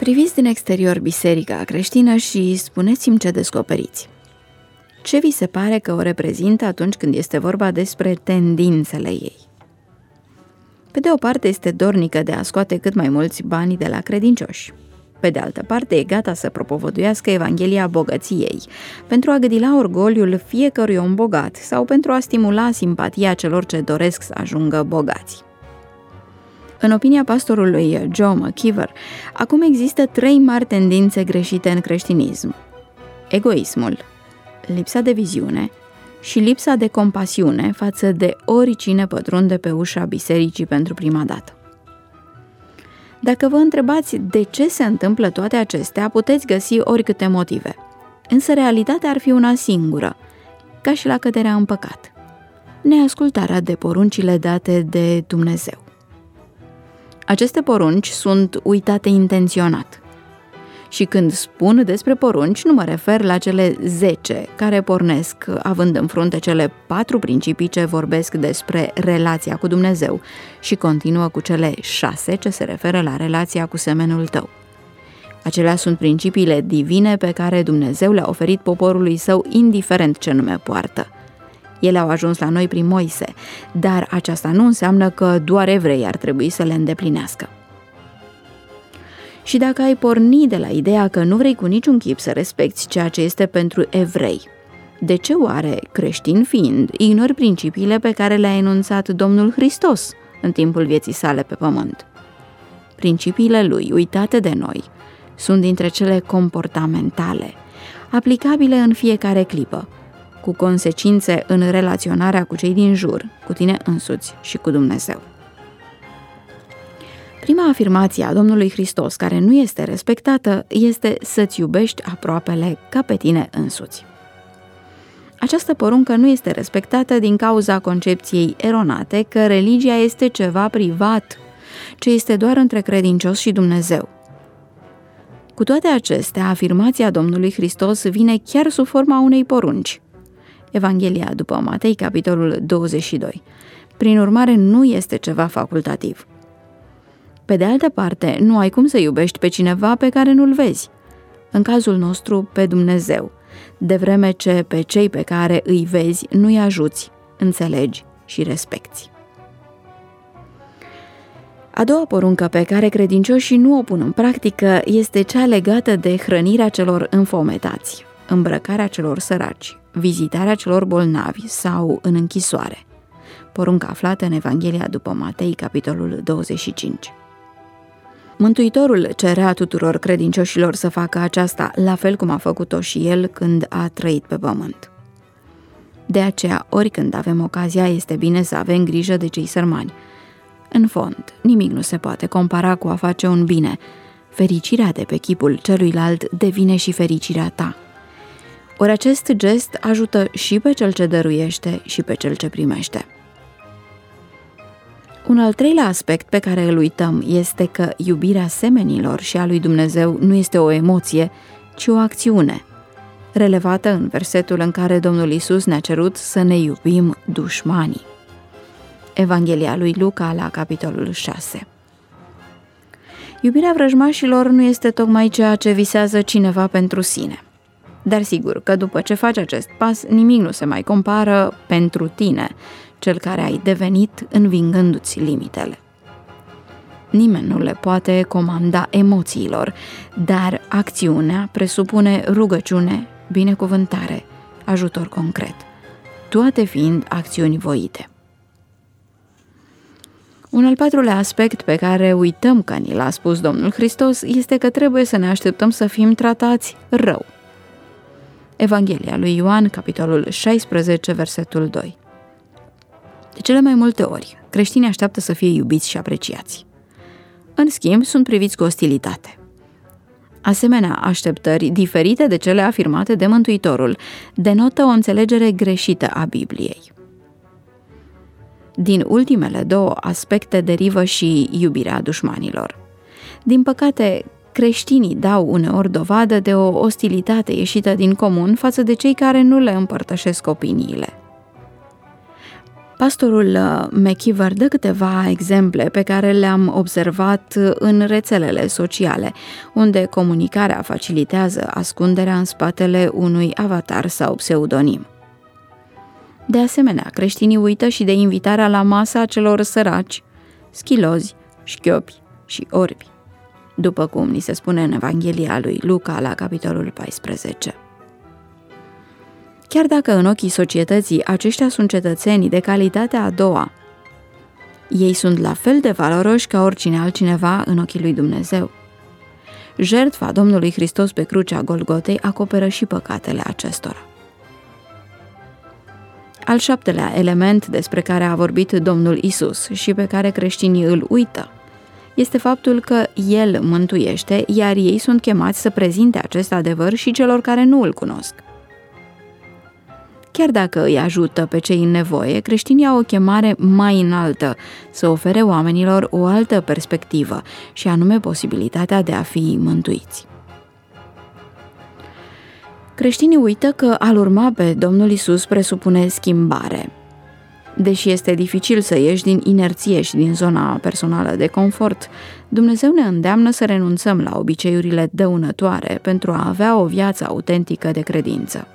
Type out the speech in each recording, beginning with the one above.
Priviți din exterior biserica creștină și spuneți-mi ce descoperiți. Ce vi se pare că o reprezintă atunci când este vorba despre tendințele ei? Pe de o parte este dornică de a scoate cât mai mulți bani de la credincioși. Pe de altă parte e gata să propovăduiască Evanghelia bogăției, pentru a gâdila orgoliul fiecărui om bogat sau pentru a stimula simpatia celor ce doresc să ajungă bogați. În opinia pastorului Joe McKeever, acum există 3 mari tendințe greșite în creștinism: egoismul, lipsa de viziune și lipsa de compasiune față de oricine pătrunde pe ușa bisericii pentru prima dată. Dacă vă întrebați de ce se întâmplă toate acestea, puteți găsi oricâte motive. Însă realitatea ar fi una singură, ca și la căderea în păcat: neascultarea de poruncile date de Dumnezeu. Aceste porunci sunt uitate intenționat. Și când spun despre porunci, nu mă refer la cele 10 care pornesc având în frunte cele 4 principii ce vorbesc despre relația cu Dumnezeu și continuă cu cele 6 ce se referă la relația cu semenul tău. Acelea sunt principiile divine pe care Dumnezeu le-a oferit poporului său indiferent ce nume poartă. Ele au ajuns la noi prin Moise, dar aceasta nu înseamnă că doar evrei ar trebui să le îndeplinească. Și dacă ai porni de la ideea că nu vrei cu niciun chip să respecti ceea ce este pentru evrei, de ce oare, creștin fiind, ignori principiile pe care le-a enunțat Domnul Hristos în timpul vieții sale pe pământ? Principiile lui, uitate de noi, sunt dintre cele comportamentale, aplicabile în fiecare clipă, cu consecințe în relaționarea cu cei din jur, cu tine însuți și cu Dumnezeu. Prima afirmație a Domnului Hristos care nu este respectată este să-ți iubești aproapele ca pe tine însuți. Această poruncă nu este respectată din cauza concepției eronate că religia este ceva privat, ce este doar între credincios și Dumnezeu. Cu toate acestea, afirmația Domnului Hristos vine chiar sub forma unei porunci. Evanghelia după Matei, capitolul 22. Prin urmare, nu este ceva facultativ. Pe de altă parte, nu ai cum să iubești pe cineva pe care nu-l vezi. În cazul nostru, pe Dumnezeu, de vreme ce pe cei pe care îi vezi nu-i ajuți, înțelegi și respecti. A doua poruncă pe care credincioșii nu o pun în practică este cea legată de hrănirea celor înfometați, îmbrăcarea celor săraci, vizitarea celor bolnavi sau în închisoare. Porunca aflată în Evanghelia după Matei, capitolul 25. Mântuitorul cerea tuturor credincioșilor să facă aceasta, la fel cum a făcut-o și el când a trăit pe pământ. De aceea, oricând avem ocazia, este bine să avem grijă de cei sărmani. În fond, nimic nu se poate compara cu a face un bine. Fericirea de pe chipul celuilalt devine și fericirea ta. Ori acest gest ajută și pe cel ce dăruiește și pe cel ce primește. Un al treilea aspect pe care îl uităm este că iubirea semenilor și a lui Dumnezeu nu este o emoție, ci o acțiune, relevată în versetul în care Domnul Iisus ne-a cerut să ne iubim dușmanii. Evanghelia lui Luca la capitolul 6. Iubirea vrăjmașilor nu este tocmai ceea ce visează cineva pentru sine. Dar sigur că după ce faci acest pas, nimic nu se mai compară pentru tine, cel care ai devenit învingându-ți limitele. Nimeni nu le poate comanda emoțiilor, dar acțiunea presupune rugăciune, binecuvântare, ajutor concret, toate fiind acțiuni voite. Un al patrulea aspect pe care uităm că ni l-a spus Domnul Hristos este că trebuie să ne așteptăm să fim tratați rău. Evanghelia lui Ioan, capitolul 16, versetul 2. De cele mai multe ori, creștinii așteaptă să fie iubiți și apreciați. În schimb, sunt priviți cu ostilitate. Asemenea, așteptări diferite de cele afirmate de Mântuitorul denotă o înțelegere greșită a Bibliei. Din ultimele 2 aspecte derivă și iubirea dușmanilor. Din păcate, creștinii dau uneori dovadă de o ostilitate ieșită din comun față de cei care nu le împărtășesc opiniile. Pastorul McKeever dă câteva exemple pe care le-am observat în rețelele sociale, unde comunicarea facilitează ascunderea în spatele unui avatar sau pseudonim. De asemenea, creștinii uită și de invitarea la masa celor săraci, schilozi, șchiopi și orbi, după cum ni se spune în Evanghelia lui Luca la capitolul 14. Chiar dacă în ochii societății aceștia sunt cetățenii de calitatea a doua, ei sunt la fel de valoroși ca oricine altcineva în ochii lui Dumnezeu. Jertfa Domnului Hristos pe crucea Golgotei acoperă și păcatele acestora. Al 7-lea element despre care a vorbit Domnul Isus și pe care creștinii îl uită este faptul că El mântuiește, iar ei sunt chemați să prezinte acest adevăr și celor care nu îl cunosc. Chiar dacă îi ajută pe cei în nevoie, creștinii au o chemare mai înaltă, să ofere oamenilor o altă perspectivă, și anume posibilitatea de a fi mântuiți. Creștinii uită că a-L urma pe Domnul Isus presupune schimbare. Deși este dificil să ieși din inerție și din zona personală de confort, Dumnezeu ne îndeamnă să renunțăm la obiceiurile dăunătoare pentru a avea o viață autentică de credință.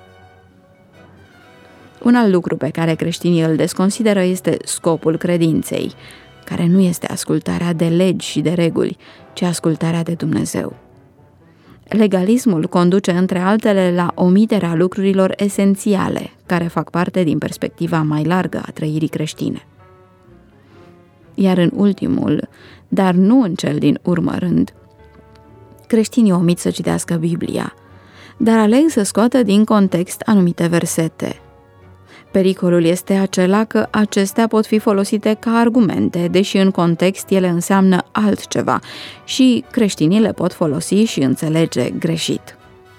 Un alt lucru pe care creștinii îl desconsideră este scopul credinței, care nu este ascultarea de legi și de reguli, ci ascultarea de Dumnezeu. Legalismul conduce între altele la omiterea lucrurilor esențiale, care fac parte din perspectiva mai largă a trăirii creștine. Iar în ultimul, dar nu în cel din urmă rând, creștinii omit să citească Biblia, dar aleg să scoată din context anumite versete. Pericolul este acela că acestea pot fi folosite ca argumente, deși în context ele înseamnă altceva și creștinii le pot folosi și înțelege greșit.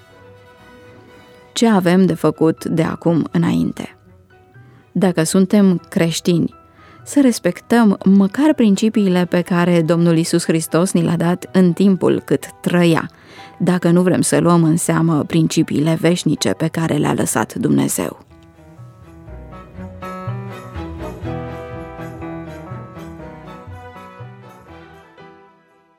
Ce avem de făcut de acum înainte? Dacă suntem creștini, să respectăm măcar principiile pe care Domnul Iisus Hristos ni le-a dat în timpul cât trăia, dacă nu vrem să luăm în seamă principiile veșnice pe care le-a lăsat Dumnezeu.